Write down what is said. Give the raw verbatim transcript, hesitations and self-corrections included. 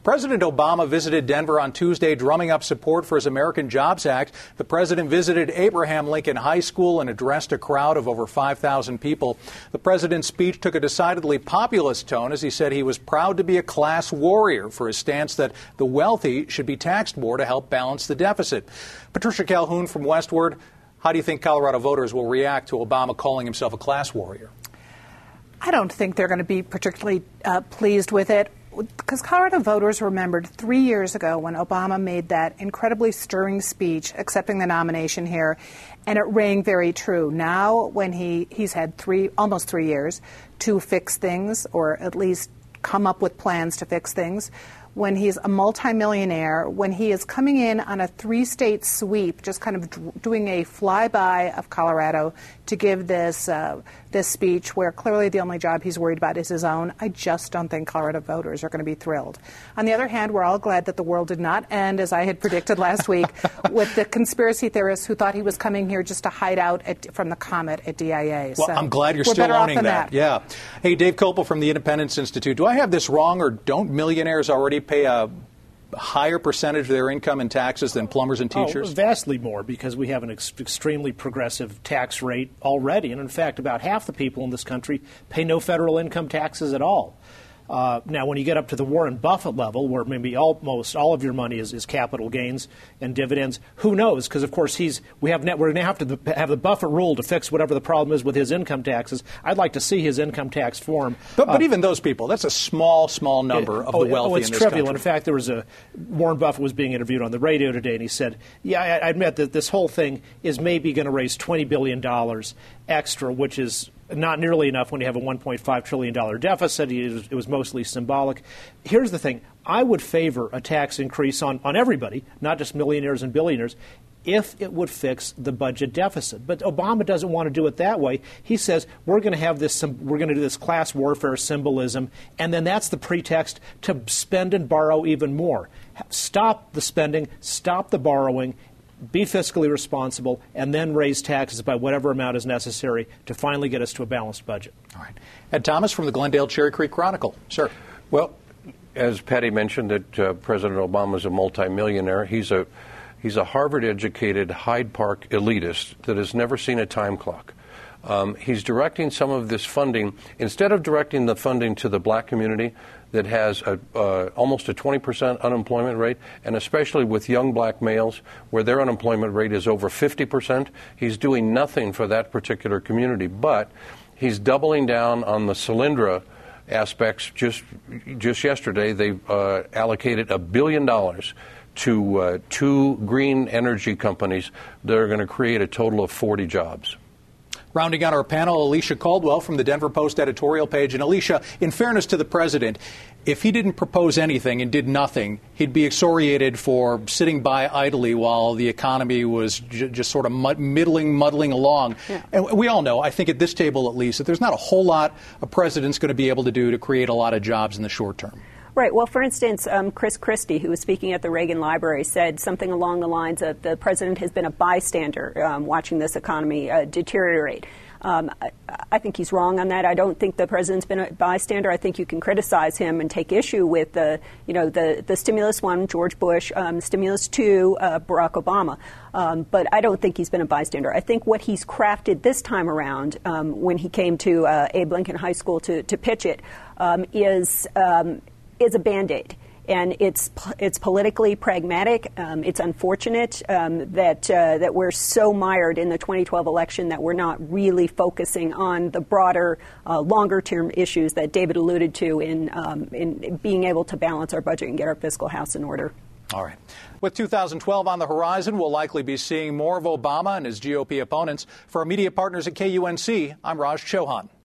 President Obama visited Denver on Tuesday, drumming up support for his American Jobs Act. The president visited Abraham Lincoln High School and addressed a crowd of over five thousand people. The president's speech took a decidedly populist tone as he said he was proud to be a class warrior for his stance that the wealthy should be taxed more to help balance the deficit. Patricia Calhoun from Westward, how do you think Colorado voters will react to Obama calling himself a class warrior? I don't think they're going to be particularly uh, pleased with it, because Colorado voters remembered three years ago when Obama made that incredibly stirring speech accepting the nomination here, and it rang very true. Now, when he, he's had three, almost three years to fix things, or at least come up with plans to fix things, when he's a multimillionaire, when he is coming in on a three-state sweep, just kind of d- doing a flyby of Colorado to give this uh, this speech where clearly the only job he's worried about is his own, I just don't think Colorado voters are going to be thrilled. On the other hand, we're all glad that the world did not end, as I had predicted last week, with the conspiracy theorists who thought he was coming here just to hide out at, from the comet at D I A. Well, so I'm glad you're we're still owning that. that. Yeah. Hey, Dave Kopel from the Independence Institute. Do I have this wrong, or don't millionaires already pay a higher percentage of their income in taxes than plumbers and teachers? Oh, vastly more, because we have an ex- extremely progressive tax rate already. And in fact, about half the people in this country pay no federal income taxes at all. Uh, now, when you get up to the Warren Buffett level, where maybe almost all of your money is, is capital gains and dividends, who knows? Because, of course, he's we have net, we're going to have to have the Buffett rule to fix whatever the problem is with his income taxes. I'd like to see his income tax form. But, but uh, even those people, that's a small, small number it, of oh, the wealthy oh, it's in this trivial. country. In fact, there was a Warren Buffett was being interviewed on the radio today, and he said, "Yeah, I, I admit that this whole thing is maybe going to raise twenty billion dollars extra, which is not nearly enough when you have a one point five trillion dollars deficit. It was, it was mostly symbolic." Here's the thing. I would favor a tax increase on, on everybody, not just millionaires and billionaires, if it would fix the budget deficit. But Obama doesn't want to do it that way. He says we're going to have this, we're going to do this class warfare symbolism, and then that's the pretext to spend and borrow even more. Stop the spending, stop the borrowing, be fiscally responsible, and then raise taxes by whatever amount is necessary to finally get us to a balanced budget. All right. Ed Thomas from the Glendale Cherry Creek Chronicle. Sir. Well, as Patty mentioned, that uh, President Obama is a multimillionaire. He's a he's a Harvard-educated Hyde Park elitist that has never seen a time clock. Um, he's directing some of this funding, instead of directing the funding to the black community that has a, uh, almost a twenty percent unemployment rate, and especially with young black males where their unemployment rate is over fifty percent, he's doing nothing for that particular community. But he's doubling down on the Solyndra aspects. Just just yesterday, they uh, allocated a billion dollars to uh, two green energy companies that are going to create a total of forty jobs. Rounding out our panel, Alicia Caldwell from the Denver Post editorial page. And Alicia, in fairness to the president, if he didn't propose anything and did nothing, he'd be excoriated for sitting by idly while the economy was j- just sort of mud- middling, muddling along. Yeah. And we all know, I think at this table at least, that there's not a whole lot a president's going to be able to do to create a lot of jobs in the short term. Right. Well, for instance, um, Chris Christie, who was speaking at the Reagan Library, said something along the lines of the president has been a bystander um, watching this economy uh, deteriorate. Um, I, I think he's wrong on that. I don't think the president's been a bystander. I think you can criticize him and take issue with the, you know, the, the stimulus one, George Bush, um, stimulus two, uh, Barack Obama. Um, but I don't think he's been a bystander. I think what he's crafted this time around, um, when he came to uh, Abe Lincoln High School to, to pitch it, um, is um, is a Band-Aid. And it's it's politically pragmatic. Um, it's unfortunate um, that uh, that we're so mired in the twenty twelve election that we're not really focusing on the broader, uh, longer-term issues that David alluded to in um, in being able to balance our budget and get our fiscal house in order. All right. With two thousand twelve on the horizon, we'll likely be seeing more of Obama and his G O P opponents. For our media partners at K U N C, I'm Raj Chauhan.